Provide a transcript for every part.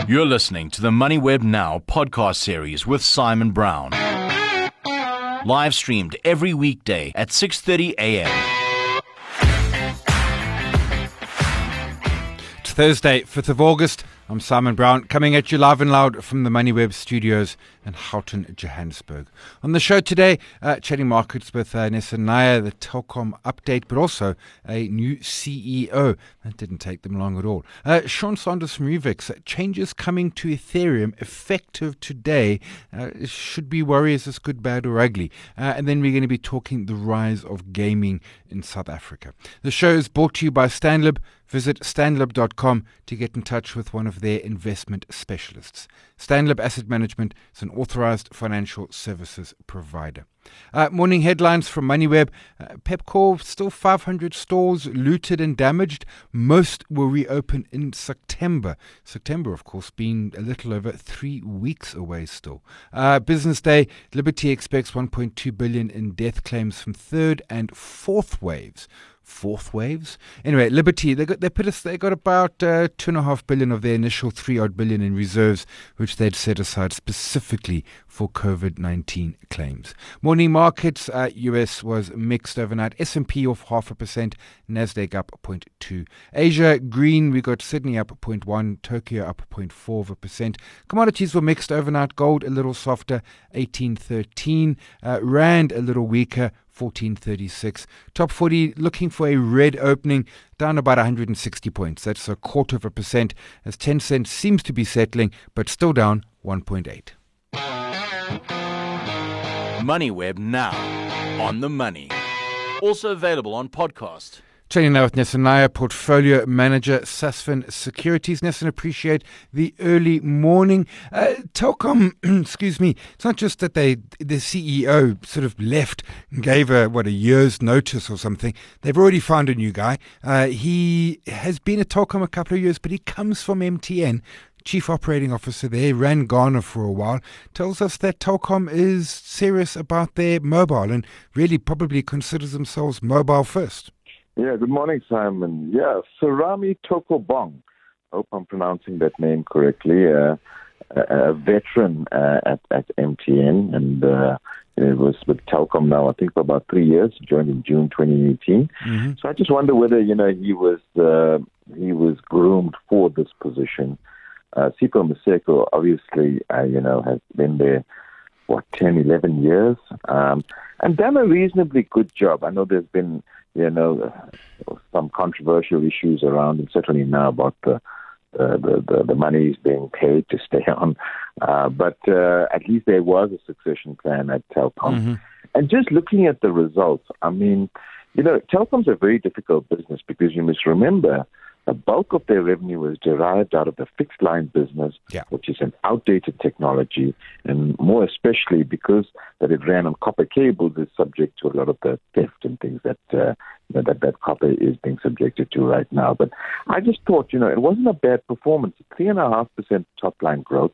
You're listening to the MoneyWeb Now podcast series with Simon Brown. Live streamed every weekday at 6:30 a.m. It's Thursday, 5th of August. I'm Simon Brown, coming at you live and loud from the MoneyWeb studios in Houghton, Johannesburg. On the show today, chatting markets with Nessa Naya, the Telkom update, but also a new CEO. That didn't take them long at all. Sean Sanders from Revix, changes coming to Ethereum effective today. Should be worry, is this good, bad or ugly? And then we're going to be talking the rise of gaming in South Africa. The show is brought to you by Stanlib. Visit stanlib.com to get in touch with one of their investment specialists. Stanlib Asset Management is an authorized financial services provider. Morning headlines from MoneyWeb. Pepkor, still 500 stores looted and damaged. Most will reopen in September. September, of course, being a little over 3 weeks away still. Business day, Liberty expects 1.2 billion in death claims from third and fourth waves. Fourth waves? Anyway, Liberty, they got about 2.5 billion of their initial 3-odd billion in reserves, which they'd set aside specifically for COVID-19 claims. Morning markets, US was mixed overnight. S&P off 0.5%, Nasdaq up 0.2%. Asia green, we got Sydney up 0.1%, Tokyo up 0.4%. Commodities were mixed overnight. Gold a little softer, 18.13. Rand a little weaker, 14.36. Top 40 looking for a red opening, down about 160 points. That's 0.25%, as Tencent seems to be settling, but still down 1.8. MoneyWeb Now, on the money. Also available on podcast. Chatting now with Nessa Naya, Portfolio Manager, Sasfin Securities. Nessa, appreciate the early morning. Telkom, excuse me, it's not just that the CEO sort of left and gave a year's notice or something. They've already found a new guy. He has been at Telkom a couple of years, but he comes from MTN. Chief Operating Officer there, ran Ghana for a while, tells us that Telkom is serious about their mobile and really probably considers themselves mobile first. Yeah, good morning, Simon. Yeah, Serame Taukobong, I hope I'm pronouncing that name correctly, a veteran at MTN, and it was with Telkom now, I think, for about 3 years, joined in June 2018. Mm-hmm. So I just wonder whether, he was groomed for this position. Sipho Maseko, obviously, has been there, 10, 11 years, and done a reasonably good job. I know there's been, some controversial issues around, and certainly now about the money is being paid to stay on. But at least there was a succession plan at Telkom. Mm-hmm. And just looking at the results, Telkom's a very difficult business because you must remember the bulk of their revenue was derived out of the fixed line business, which is an outdated technology, and more especially because that it ran on copper cables, is subject to a lot of the theft and things that that copper is being subjected to right now. But I just thought, it wasn't a bad performance. 3.5% top line growth.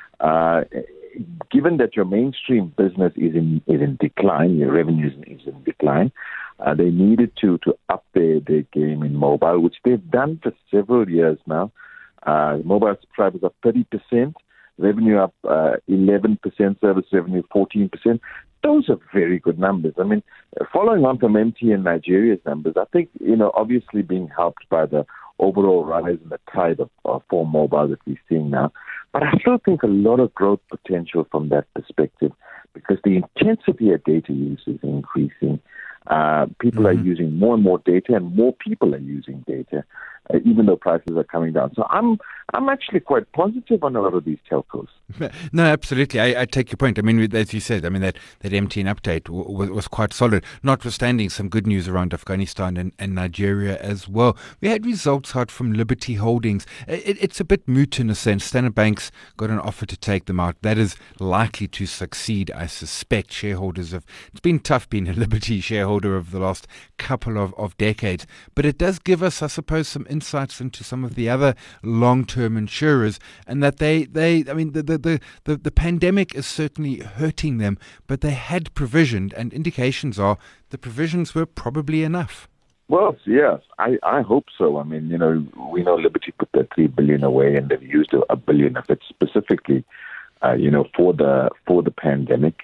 Given that your mainstream business is in decline, your revenue is in decline, they needed to up their game in mobile, which they've done for several years now. Mobile subscribers up 30%, revenue up 11%, service revenue 14%. Those are very good numbers. I mean, following on from MTN Nigeria's numbers, I think, obviously being helped by the overall rise in the tide of phone mobile that we're seeing now. But I still think a lot of growth potential from that perspective because the intensity of data use is increasing. People are using more and more data, and more people are using data, even though prices are coming down. So I'm actually quite positive on a lot of these telcos. No, absolutely. I take your point. I mean, as you said, that MTN update was quite solid, notwithstanding some good news around Afghanistan and Nigeria as well. We had results out from Liberty Holdings. It's a bit moot in a sense. Standard Bank's got an offer to take them out. That is likely to succeed, I suspect. It's been tough being a Liberty shareholder over the last couple of decades, but it does give us, I suppose, some insights into some of the other long-term insurers, and that the pandemic is certainly hurting them, but they had provisioned, and indications are the provisions were probably enough. Well, yes, I hope so. I mean, we know Liberty put that $3 billion away, and they've used $1 billion of it specifically, for the pandemic.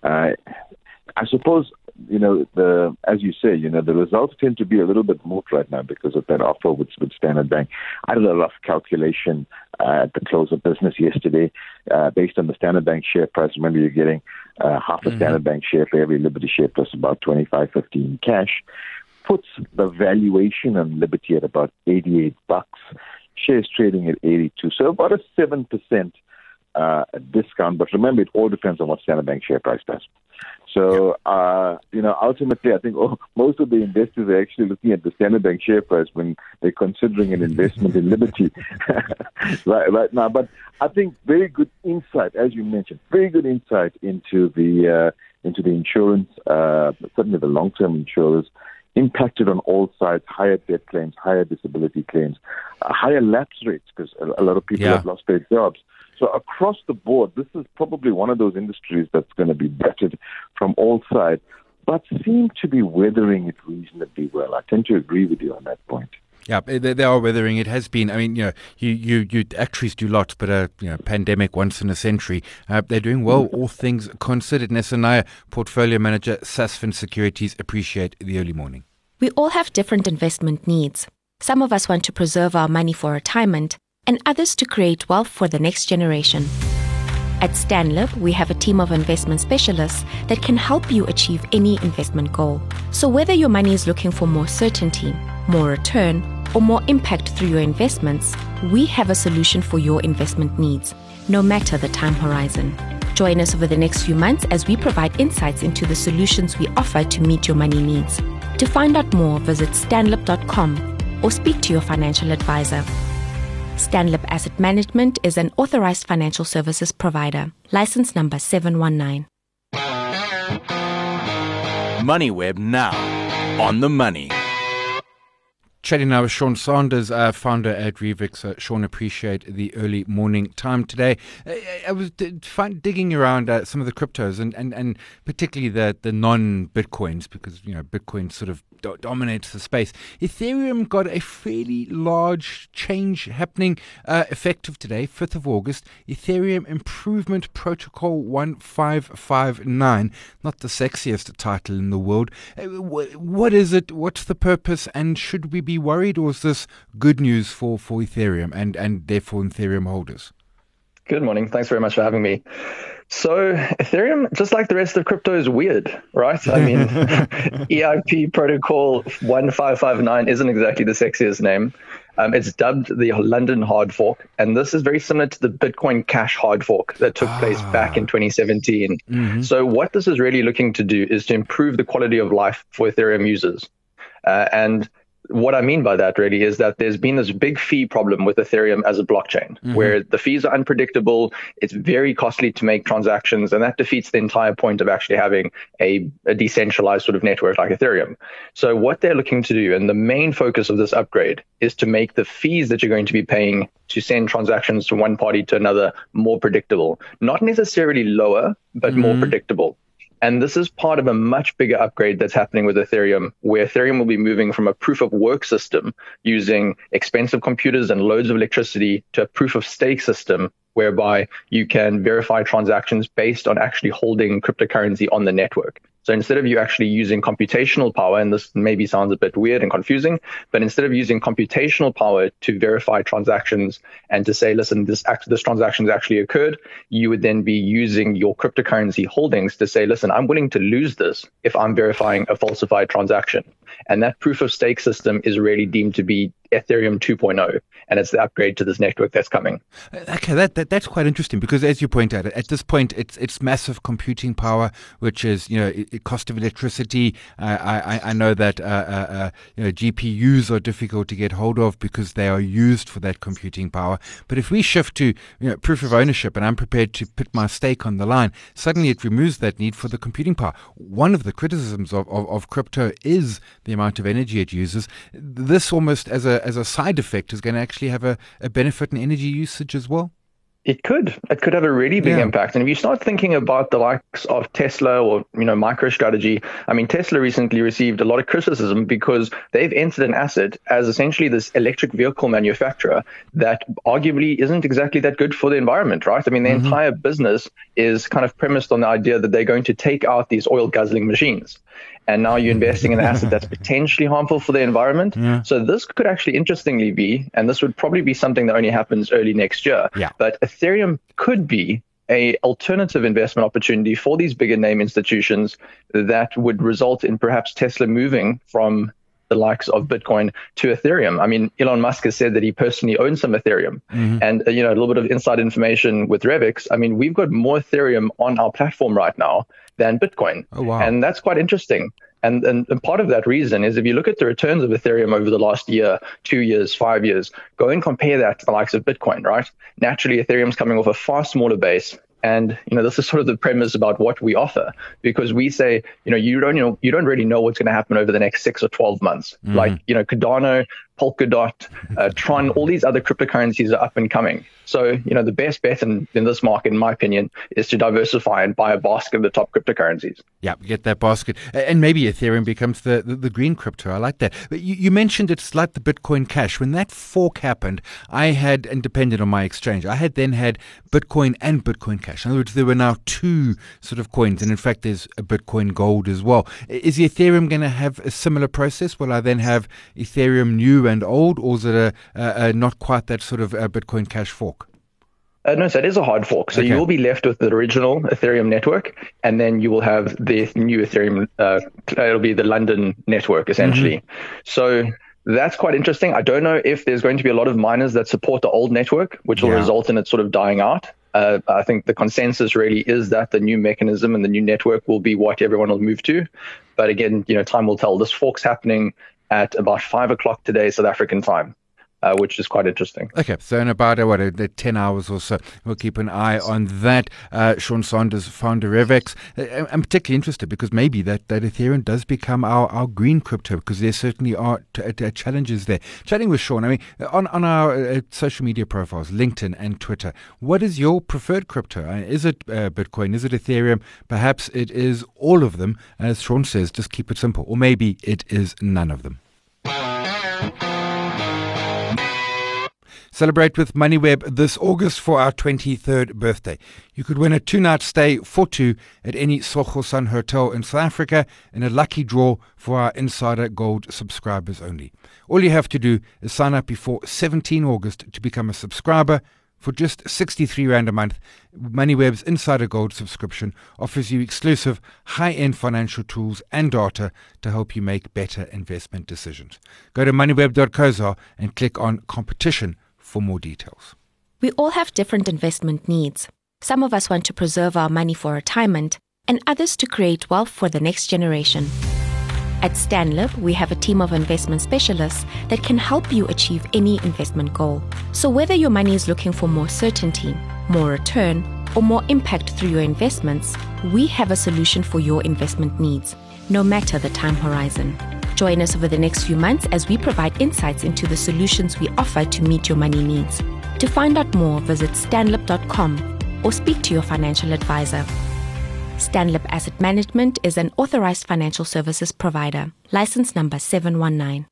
I suppose, as you say, the results tend to be a little bit moot right now because of that offer with Standard Bank. I did a rough calculation at the close of business yesterday based on the Standard Bank share price. Remember, you're getting half a Standard Bank share for every Liberty share plus about 25.50 in cash. Puts the valuation on Liberty at about $88. Shares trading at 82, so about a 7% discount. But remember, it all depends on what Standard Bank share price does. So, ultimately, I think most of the investors are actually looking at the Standard Bank share price when they're considering an investment in Liberty right now. But I think very good insight, as you mentioned, very good insight into the insurance, certainly the long-term insurers, impacted on all sides, higher death claims, higher disability claims, higher lapse rates because a lot of people have lost their jobs. So across the board, this is probably one of those industries that's going to be battered from all sides, but seem to be weathering it reasonably well. I tend to agree with you on that point. Yeah, they are weathering. It has been. I mean, you actuaries do lots, but pandemic once in a century. They're doing well, all things considered. Nessa Naya, Portfolio Manager, Sasfin Securities. Appreciate the early morning. We all have different investment needs. Some of us want to preserve our money for retirement, and others to create wealth for the next generation. At Stanlib, we have a team of investment specialists that can help you achieve any investment goal. So whether your money is looking for more certainty, more return, or more impact through your investments, we have a solution for your investment needs, no matter the time horizon. Join us over the next few months as we provide insights into the solutions we offer to meet your money needs. To find out more, visit stanlib.com or speak to your financial advisor. Stanlib Asset Management is an authorized financial services provider. License number 719. MoneyWeb now. On the money. Chatting now with Sean Sanders, founder at Revix. Sean, appreciate the early morning time today. I was digging around some of the cryptos and particularly the non-Bitcoins because, Bitcoin sort of dominates the space. Ethereum got a fairly large change happening effective today, 5th of August. Ethereum Improvement Protocol 1559. Not the sexiest title in the world. What is it? What's the purpose? And should we be worried, or is this good news for Ethereum and therefore Ethereum holders? Good morning. Thanks very much for having me. So Ethereum, just like the rest of crypto, is weird, right? I mean, EIP Protocol 1559 isn't exactly the sexiest name. It's dubbed the London hard fork, and this is very similar to the Bitcoin Cash hard fork that took place back in 2017. Mm-hmm. So what this is really looking to do is to improve the quality of life for Ethereum users. And what I mean by that really is that there's been this big fee problem with Ethereum as a blockchain, where the fees are unpredictable. It's very costly to make transactions, and that defeats the entire point of actually having a decentralized sort of network like Ethereum. So what they're looking to do, and the main focus of this upgrade, is to make the fees that you're going to be paying to send transactions from one party to another more predictable. Not necessarily lower, but more predictable. And this is part of a much bigger upgrade that's happening with Ethereum, where Ethereum will be moving from a proof of work system using expensive computers and loads of electricity to a proof of stake system, whereby you can verify transactions based on actually holding cryptocurrency on the network. So instead of you actually using computational power, and this maybe sounds a bit weird and confusing, but instead of using computational power to verify transactions and to say, listen, this transaction has actually occurred, you would then be using your cryptocurrency holdings to say, listen, I'm willing to lose this if I'm verifying a falsified transaction. And that proof of stake system is really deemed to be Ethereum 2.0, and it's the upgrade to this network that's coming. Okay, that's quite interesting because, as you point out, at this point, it's massive computing power, which is cost of electricity. I know that GPUs are difficult to get hold of because they are used for that computing power. But if we shift to proof of ownership, and I'm prepared to put my stake on the line, suddenly it removes that need for the computing power. One of the criticisms of crypto is the amount of energy it uses. This almost as a side effect is going to actually have a benefit in energy usage as well? It could have a really big impact. And if you start thinking about the likes of Tesla or, MicroStrategy, I mean, Tesla recently received a lot of criticism because they've entered an asset as essentially this electric vehicle manufacturer that arguably isn't exactly that good for the environment, right? I mean, their entire business is kind of premised on the idea that they're going to take out these oil guzzling machines. And now you're investing in an asset that's potentially harmful for the environment. Yeah. So this could actually interestingly be, and this would probably be something that only happens early next year, but Ethereum could be a alternative investment opportunity for these bigger name institutions that would result in perhaps Tesla moving from the likes of Bitcoin to Ethereum. I mean, Elon Musk has said that he personally owns some Ethereum. And, a little bit of inside information with Revix. I mean, we've got more Ethereum on our platform right now than Bitcoin. Oh, wow. And that's quite interesting. And part of that reason is if you look at the returns of Ethereum over the last year, 2 years, 5 years, go and compare that to the likes of Bitcoin, right? Naturally, Ethereum's coming off a far smaller base. And, this is sort of the premise about what we offer, because we say, you don't really know what's going to happen over the next 6 or 12 months. Like, Cardano, Polkadot, Tron, all these other cryptocurrencies are up and coming. So, the best bet in this market, in my opinion, is to diversify and buy a basket of the top cryptocurrencies. Yeah, get that basket. And maybe Ethereum becomes the green crypto. I like that. But you mentioned it's like the Bitcoin Cash. When that fork happened, I had, and depended on my exchange, I had then had Bitcoin and Bitcoin Cash. In other words, there were now two sort of coins. And in fact, there's a Bitcoin Gold as well. Is Ethereum going to have a similar process? Will I then have Ethereum new and old, or is it a not quite that sort of Bitcoin Cash fork? No, so it is a hard fork. So you will be left with the original Ethereum network, and then you will have the new Ethereum. It'll be the London network, essentially. So that's quite interesting. I don't know if there's going to be a lot of miners that support the old network, which will result in it sort of dying out. I think the consensus really is that the new mechanism and the new network will be what everyone will move to. But again, time will tell. This fork's happening at about 5 o'clock today, South African time. Which is quite interesting. Okay, so in about 10 hours or so, we'll keep an eye on that. Sean Saunders, founder Revex. I'm particularly interested because maybe that Ethereum does become our green crypto, because there certainly are challenges there. Chatting with Sean, I mean, on our social media profiles, LinkedIn and Twitter, what is your preferred crypto? Is it Bitcoin? Is it Ethereum? Perhaps it is all of them. As Sean says, just keep it simple. Or maybe it is none of them. Celebrate with MoneyWeb this August for our 23rd birthday. You could win a 2-night stay for two at any Soho Sun hotel in South Africa in a lucky draw for our Insider Gold subscribers only. All you have to do is sign up before 17 August to become a subscriber. For just 63 Rand a month, MoneyWeb's Insider Gold subscription offers you exclusive, high-end financial tools and data to help you make better investment decisions. Go to moneyweb.co.za and click on competition for more details. We all have different investment needs. Some of us want to preserve our money for retirement, and others to create wealth for the next generation. At Stanlib, we have a team of investment specialists that can help you achieve any investment goal. So whether your money is looking for more certainty, more return, or more impact through your investments, we have a solution for your investment needs, no matter the time horizon. Join us over the next few months as we provide insights into the solutions we offer to meet your money needs. To find out more, visit stanlib.com or speak to your financial advisor. Stanlib Asset Management is an authorized financial services provider. License number 719.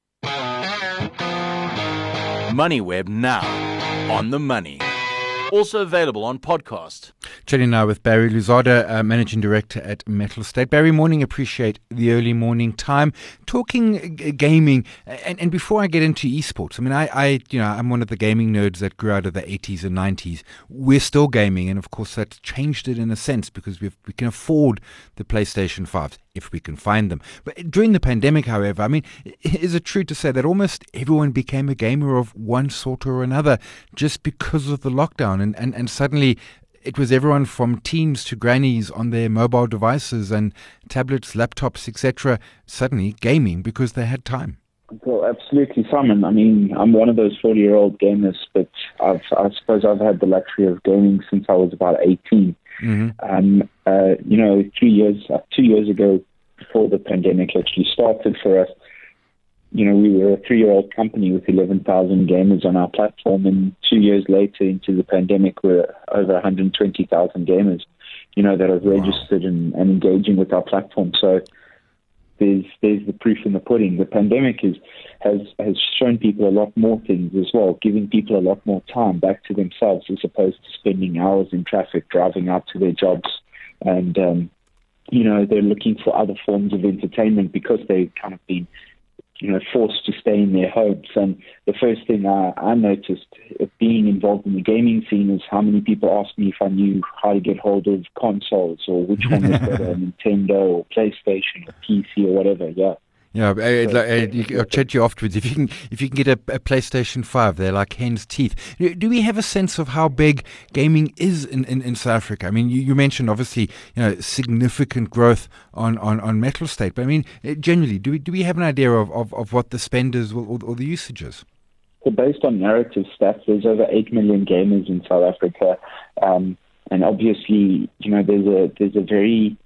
MoneyWeb now. On the money. Also available on podcast. Chatting now with Barry Luzada, Managing Director at Metal State. Barry, morning. Appreciate the early morning time. Talking gaming, and before I get into esports, I mean, I'm one of the gaming nerds that grew out of the 80s and 90s. We're still gaming, and of course that's changed it in a sense because we can afford the PlayStation 5s if we can find them. But during the pandemic, however, I mean, is it true to say that almost everyone became a gamer of one sort or another just because of the lockdown, and suddenly it was everyone from teens to grannies on their mobile devices and tablets, laptops, etc., suddenly gaming because they had time? Well, absolutely, Simon. I mean, I'm one of those 40-year-old gamers, but I suppose I've had the luxury of gaming since I was about 18. Mm-hmm. 2 years ago, before the pandemic actually started for us, we were a 3-year-old company with 11,000 gamers on our platform, and 2 years later into the pandemic, we're over 120,000 gamers, that have registered and engaging with our platform. So there's the proof in the pudding. The pandemic has shown people a lot more things as well, giving people a lot more time back to themselves as opposed to spending hours in traffic driving out to their jobs. And, they're looking for other forms of entertainment because they've kind of been forced to stay in their homes. And the first thing I noticed being involved in the gaming scene is how many people asked me if I knew how to get hold of consoles or which one was better, Nintendo or PlayStation or PC or whatever. Yeah. Yeah, I'll chat to you afterwards. If you can get a PlayStation 5, they're like hen's teeth. Do we have a sense of how big gaming is in South Africa? I mean, you mentioned obviously significant growth on Metal State, but I mean, generally, do we have an idea of what the spend is or the usage is? So based on narrative stats, there's over 8 million gamers in South Africa, and obviously, there's a very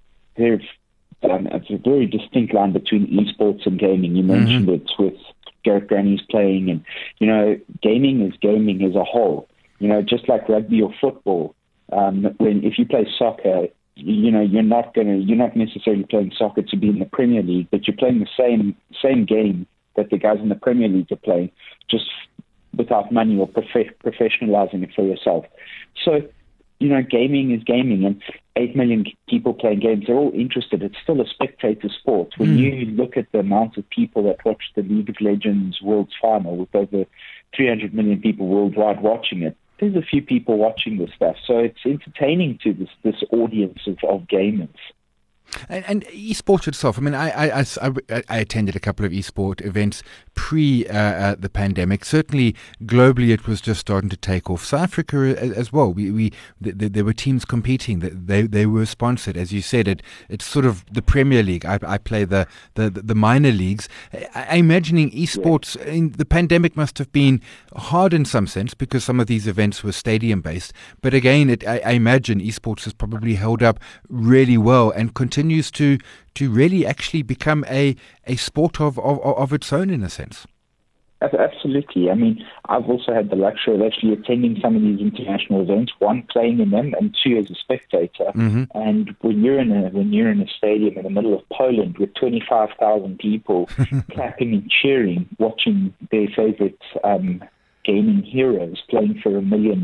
it's a very distinct line between esports and gaming. You mentioned it with Gareth Granny's playing, and gaming is gaming as a whole. Just like rugby or football. If you play soccer, you're not necessarily playing soccer to be in the Premier League, but you're playing the same game that the guys in the Premier League are playing, just without money or professionalizing it for yourself. So, gaming is gaming, and 8 million people playing games. They're all interested. It's still a spectator sport. When you look at the amount of people that watch the League of Legends World's Final, with over 300 million people worldwide watching it, there's a few people watching this stuff. So it's entertaining to this audience of gamers. And esports itself, I mean, I attended a couple of esport events pre the pandemic. Certainly, globally, it was just starting to take off. South Africa as well. There were teams competing. They were sponsored, as you said. It's sort of the Premier League. I play the minor leagues. I'm imagining esports in the pandemic must have been hard in some sense because some of these events were stadium based. But again, I imagine esports has probably held up really well and continues to really actually become a sport of its own in a sense. Absolutely. I mean, I've also had the luxury of actually attending some of these international events, one, playing in them, and two, as a spectator. Mm-hmm. And when you're in a stadium in the middle of Poland with 25,000 people clapping and cheering, watching their favorite gaming heroes playing for $1 million,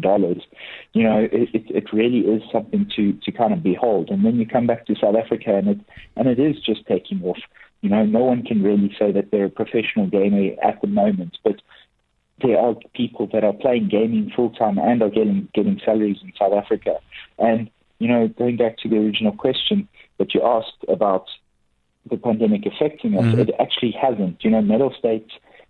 it really is something to kind of behold. And then you come back to South Africa, and it is just taking off. No one can really say that they're a professional gamer at the moment, but there are people that are playing gaming full time and are getting salaries in South Africa. And going back to the original question that you asked about the pandemic affecting us, it actually hasn't. Metal State,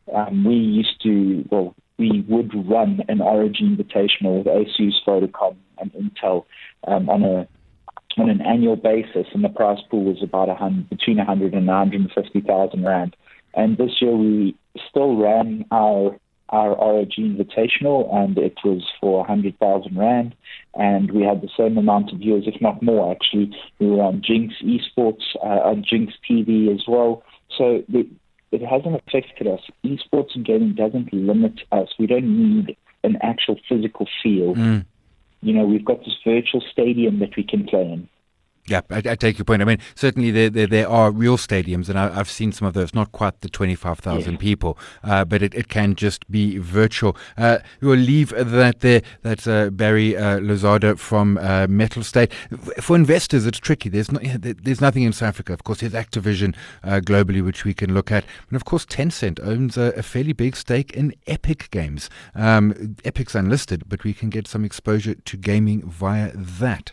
we would run an Origin Invitational with ASUS, Vodacom, and Intel on an annual basis, and the prize pool was about between 100 and 150,000 rand. And this year we still ran our Origin Invitational, and it was for 100,000 rand, and we had the same amount of viewers, if not more. Actually, we were on Jinx Esports, on Jinx TV as well. So it hasn't affected us. Esports and gaming doesn't limit us. We don't need an actual physical field. We've got this virtual stadium that we can play in. Yeah, I take your point. I mean, certainly there are real stadiums, and I've seen some of those, not quite the 25,000 people, but it can just be virtual. We'll leave that there. That's Barry Lozada from Metal State. For investors, it's tricky. There's nothing in South Africa. Of course, there's Activision globally, which we can look at. And of course, Tencent owns a fairly big stake in Epic Games. Epic's unlisted, but we can get some exposure to gaming via that.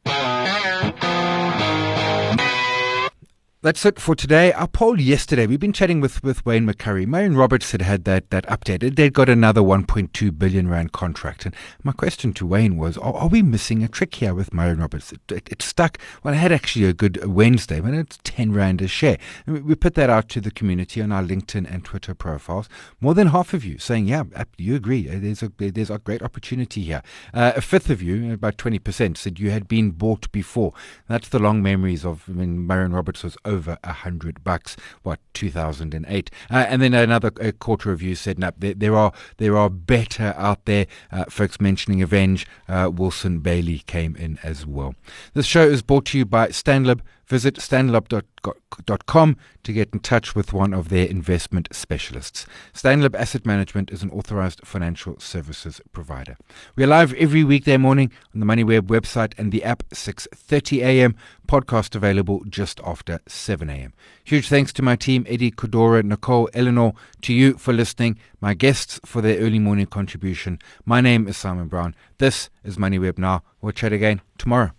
That's it for today. Our poll yesterday, we've been chatting with Wayne McCurry. Marion Roberts had that update. They'd got another 1.2 billion rand contract. And my question to Wayne was, are we missing a trick here with Marion Roberts? It stuck. Well, I had actually a good Wednesday, but it's 10 rand a share. And we put that out to the community on our LinkedIn and Twitter profiles. More than half of you saying, yeah, you agree. There's a great opportunity here. A fifth of you, about 20%, said you had been bought before. That's the long memories of when Marion Roberts was over over $100. 2008. And then another court review said, no, there are better out there. Folks mentioning Avenge, Wilson Bailey came in as well. This show is brought to you by Stanlib. Visit stanlib.com to get in touch with one of their investment specialists. Stanlib Asset Management is an authorized financial services provider. We are live every weekday morning on the MoneyWeb website and the app, 6:30 a.m. Podcast available just after 7 a.m. Huge thanks to my team, Eddie, Kodora, Nicole, Eleanor, to you for listening, my guests for their early morning contribution. My name is Simon Brown. This is MoneyWeb Now. We'll chat again tomorrow.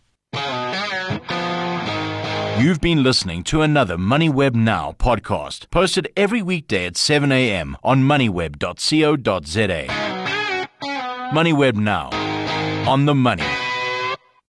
You've been listening to another MoneyWeb Now podcast, posted every weekday at 7 a.m. on moneyweb.co.za. MoneyWeb Now, on the money.